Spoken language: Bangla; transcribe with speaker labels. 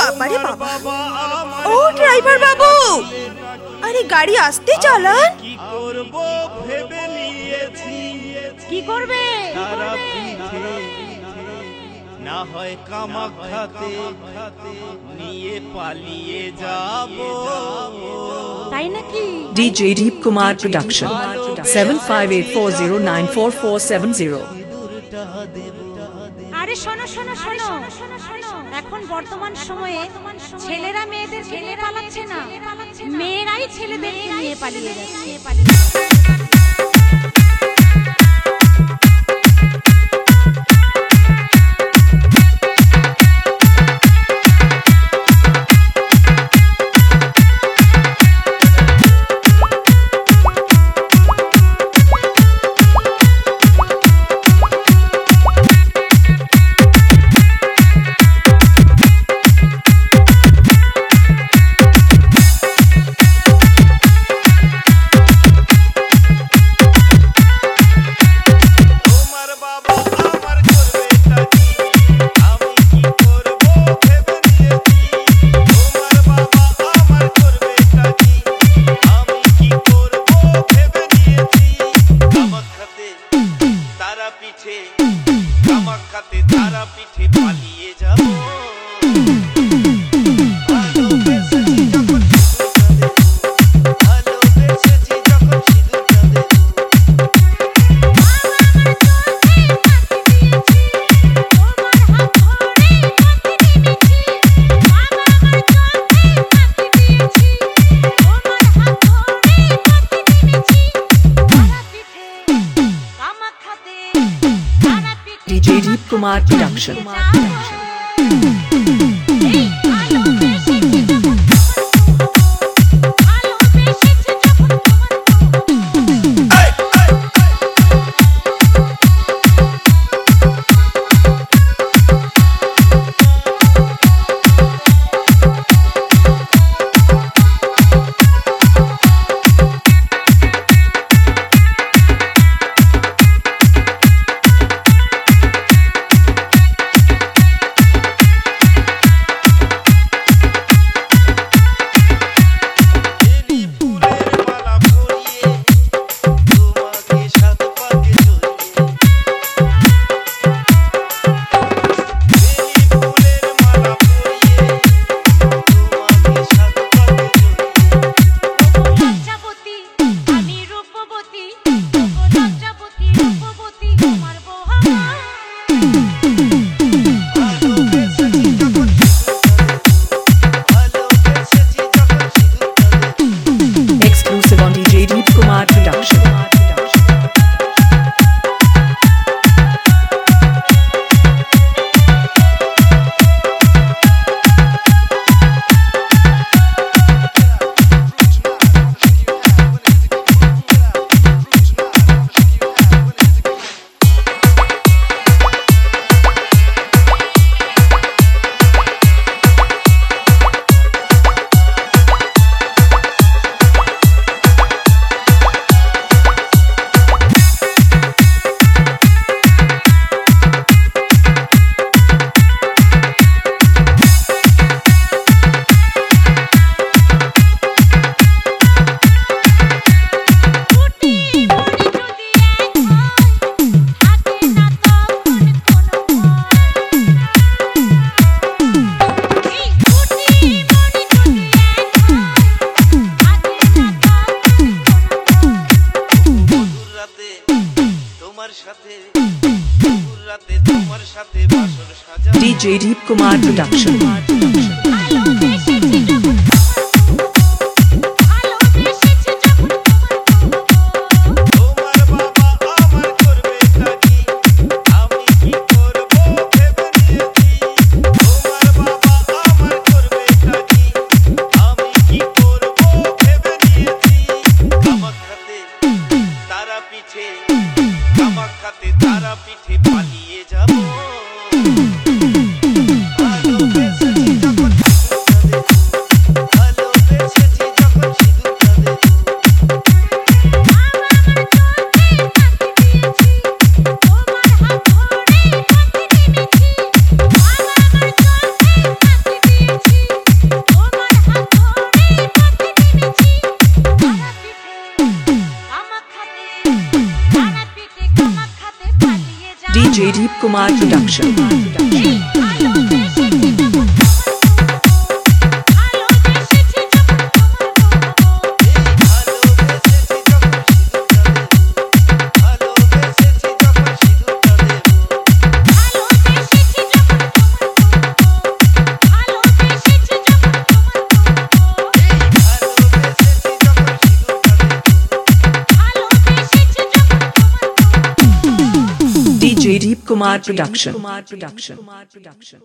Speaker 1: বাবারে বাবা। ও ড্রাইভার বাবু, আরে গাড়ি আস্তে চালান।
Speaker 2: কি করব ভেবে নিয়েছি।
Speaker 3: কি করবে?
Speaker 2: তারা পিঠে না হয় কামাখ্যাতে নিয়ে পালিয়ে যাব।
Speaker 3: তাই নাকি?
Speaker 4: DJ Deep Kumar Production 7584094470
Speaker 3: আরে শোনো শোনো শোনো, এখন বর্তমান সময়ে ছেলেরা মেয়েদের নিয়ে পালাচ্ছে না, মেয়েরাই ছেলেদের নিয়ে পালিয়ে যাচ্ছে।
Speaker 2: কামাখ্যাতে তারা পিঠে পালিয়ে যাব।
Speaker 4: DJ Deep Kumar Production exclusive on DJ Deep Kumar Production. DJ Deep Kumar Production.
Speaker 2: কামাখ্যাতে তারা পিঠে পালিয়ে যাব।
Speaker 4: DJ Deep Kumar Production. DJ Deep Kumar Production.